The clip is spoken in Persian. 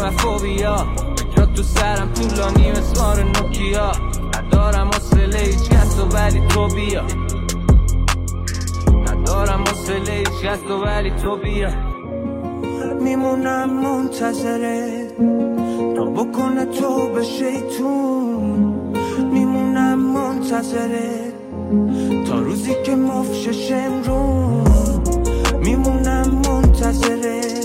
فوبیا جا تو سرم طولانی مثل مار نوکیا ندارم حوصله هیچ کس و ولی تو بیا ندارم حوصله هیچ کس و ولی تو بیا میمونم منتظره تا بکنه تو به شیطون میمونم منتظره تا روزی که مفشش امرون میمونم منتظره